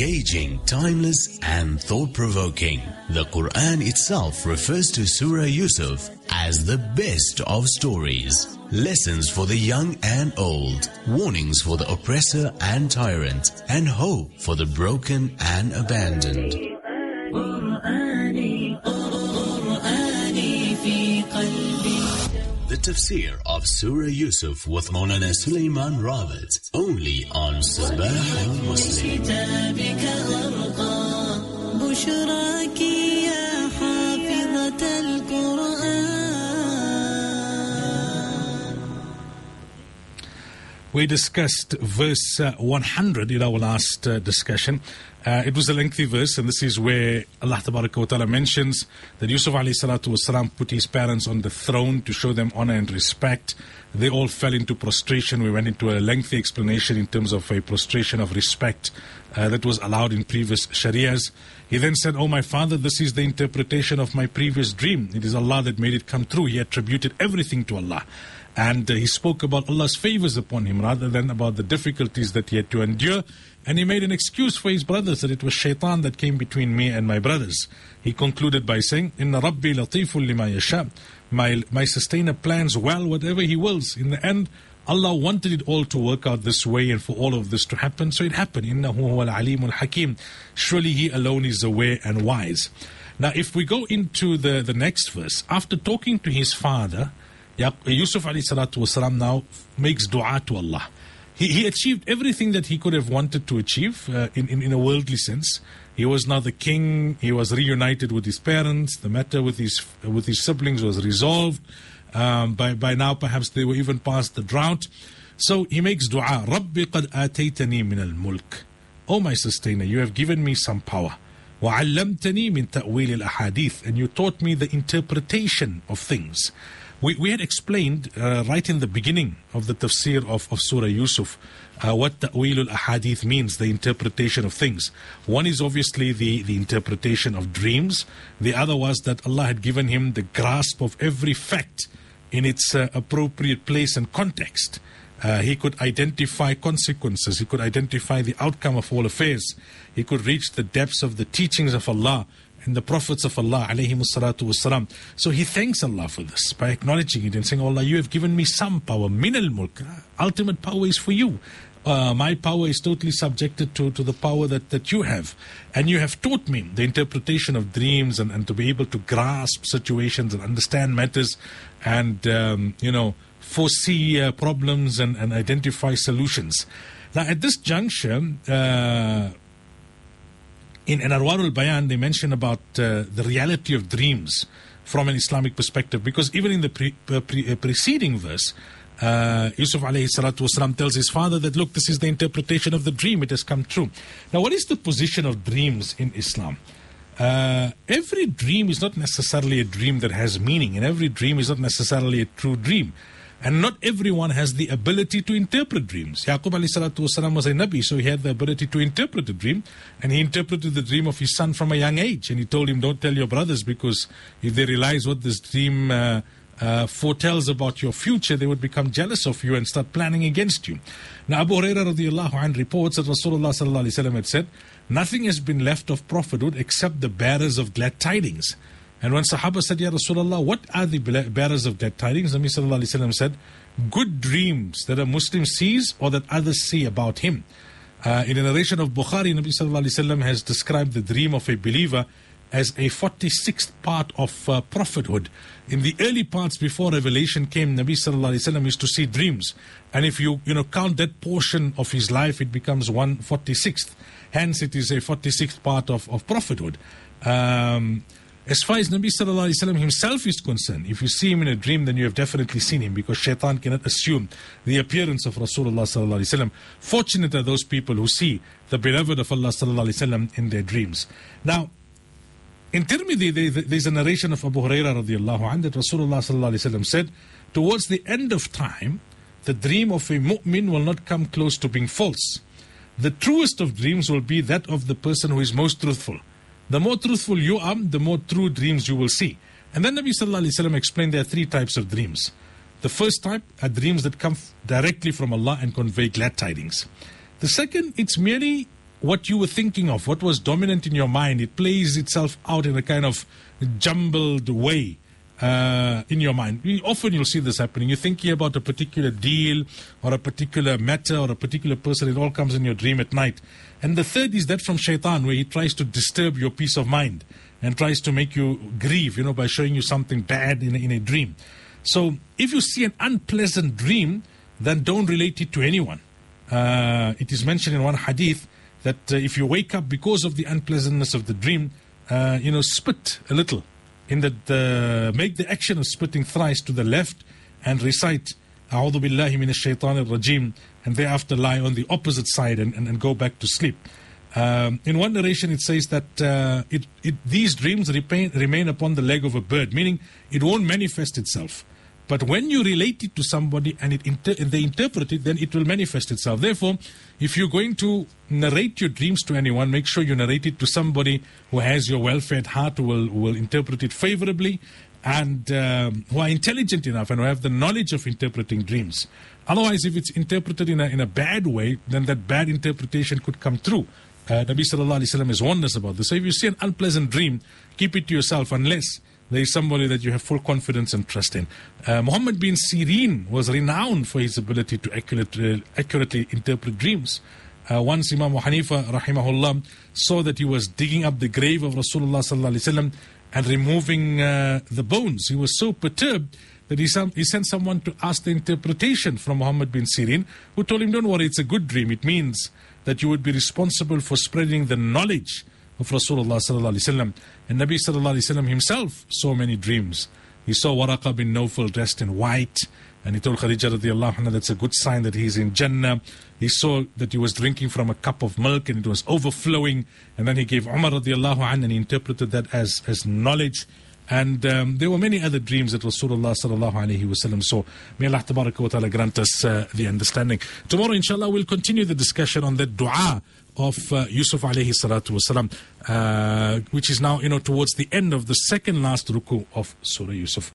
engaging, timeless and thought-provoking. The Quran itself refers to Surah Yusuf as the best of stories. Lessons for the young and old, warnings for the oppressor and tyrant, and hope for the broken and abandoned. The Tafsir of Surah Yusuf with Maulana Sulaiman Rawat, only on Sabah al-Muslim. We discussed verse 100 in our last discussion. It was a lengthy verse, and this is where Allah Ta'ala mentions that Yusuf alayhi salatu wasalam put his parents on the throne to show them honor and respect. They all fell into prostration. We went into a lengthy explanation in terms of a prostration of respect that was allowed in previous Sharias. He then said, "Oh my father, this is the interpretation of my previous dream. It is Allah that made it come true." He attributed everything to Allah. And he spoke about Allah's favors upon him rather than about the difficulties that he had to endure. And he made an excuse for his brothers that it was shaitan that came between me and my brothers. He concluded by saying, "Inna Rabbi latiful lima yasha." My sustainer plans well whatever he wills. In the end, Allah wanted it all to work out this way and for all of this to happen. So it happened. Innahu huwal alimul hakim. Surely he alone is aware and wise. Now if we go into the next verse, after talking to his father, Yusuf alayhi salatu wasalam now makes dua to Allah. He achieved everything that he could have wanted to achieve in a worldly sense. He was now the king. He was reunited with his parents. The matter with his siblings was resolved. By now perhaps they were even past the drought. So he makes dua. Rabbi qad ataytani min al-mulk. Oh my sustainer, you have given me some power. وَعَلَّمْتَنِي مِنْ تَأْوِيلِ الْأَحَادِيثِ. And you taught me the interpretation of things. We had explained right in the beginning of the tafsir of Surah Yusuf what ta'wilul ahadith means, the interpretation of things. One is obviously the interpretation of dreams. The other was that Allah had given him the grasp of every fact in its appropriate place and context. He could identify consequences. He could identify the outcome of all affairs. He could reach the depths of the teachings of Allah and the prophets of Allah alayhimus salatu wassalam. So he thanks Allah for this by acknowledging it and saying, Allah, you have given me some power. Min al-mulk. Ultimate power is for you. My power is totally subjected to the power that you have. And you have taught me the interpretation of dreams and to be able to grasp situations and understand matters and, foresee problems and identify solutions. Now, at this juncture, in Anwar al-Bayan, they mention about the reality of dreams from an Islamic perspective, because even in the preceding verse, Yusuf alayhi salatu wasalam tells his father that, look, this is the interpretation of the dream, it has come true. Now, what is the position of dreams in Islam? Every dream is not necessarily a dream that has meaning, and every dream is not necessarily a true dream. And not everyone has the ability to interpret dreams. Yaqub alayhi salatu wasalam was a Nabi, so he had the ability to interpret a dream. And he interpreted the dream of his son from a young age. And he told him, don't tell your brothers, because if they realize what this dream foretells about your future, they would become jealous of you and start planning against you. Now Abu Hurairah radiallahu anh reports that Rasulullah sallallahu alayhi wasallam had said, nothing has been left of prophethood except the bearers of glad tidings. And when Sahaba said, Ya Rasulullah, what are the bearers of glad tidings? Nabi sallallahu alayhi wasallam said, good dreams that a Muslim sees or that others see about him. In a narration of Bukhari, Nabi sallallahu alayhi wasallam has described the dream of a believer as a 46th part of prophethood. In the early parts before revelation came, Nabi sallallahu alayhi wasallam used to see dreams. And if you count that portion of his life, it becomes 1/46th. Hence, it is a 46th part of prophethood. As far as Nabi sallallahu alayhi wasallam himself is concerned, if you see him in a dream, then you have definitely seen him, because shaitan cannot assume the appearance of Rasulullah sallallahu alayhi wasallam. Fortunate are those people who see the beloved of Allah sallallahu alayhi wasallam in their dreams. Now, in Tirmidhi, there's a narration of Abu Hurairah radiallahu anhu that Rasulullah sallallahu alayhi wasallam said, towards the end of time, the dream of a mu'min will not come close to being false. The truest of dreams will be that of the person who is most truthful. The more truthful you are, the more true dreams you will see. And then Nabi sallallahu alayhi wasallam explained there are three types of dreams. The first type are dreams that come directly from Allah and convey glad tidings. The second, it's merely what you were thinking of, what was dominant in your mind, it plays itself out in a kind of jumbled way in your mind. Often you'll see this happening. You're thinking about a particular deal or a particular matter or a particular person. It all comes in your dream at night. And the third is that from shaitan, where he tries to disturb your peace of mind and tries to make you grieve, by showing you something bad in a dream. So if you see an unpleasant dream, then don't relate it to anyone. It is mentioned in one hadith that if you wake up because of the unpleasantness of the dream, spit a little. Make the action of spitting thrice to the left and recite A'udhu billahi minash shaitanir rajim, and thereafter lie on the opposite side and go back to sleep. In one narration it says that these dreams remain upon the leg of a bird, meaning it won't manifest itself. But when you relate it to somebody and they interpret it, then it will manifest itself. Therefore, if you're going to narrate your dreams to anyone, make sure you narrate it to somebody who has your well-fed heart, who will interpret it favorably, and who are intelligent enough and who have the knowledge of interpreting dreams. Otherwise, if it's interpreted in a bad way, then that bad interpretation could come true. Nabi Sallallahu Alaihi Wasallam has warned us about this. So if you see an unpleasant dream, keep it to yourself unless there is somebody that you have full confidence and trust in. Muhammad bin Sirin was renowned for his ability to accurately interpret dreams. Once Imam Hanifa rahimahullah saw that he was digging up the grave of Rasulullah sallallahu alaihi wasallam and removing the bones. He was so perturbed that he sent someone to ask the interpretation from Muhammad bin Sirin, who told him, don't worry, it's a good dream. It means that you would be responsible for spreading the knowledge of Rasulullah sallallahu alaihi wasallam. And Nabi sallallahu alaihi wasallam himself saw many dreams. He saw Waraqa bin Nawfal dressed in white, and he told Khadija radiallahu anha that's a good sign that he's in Jannah. He saw that he was drinking from a cup of milk and it was overflowing, and then he gave Umar radiallahu anha and he interpreted that as knowledge. And there were many other dreams that Rasulullah sallallahu alaihi wasallam saw. May Allah tabaraka wa ta'ala grant us the understanding. Tomorrow, inshallah, we'll continue the discussion on that dua of Yusuf alayhi salatu wasalam, which is now, towards the end of the second last ruku of Surah Yusuf.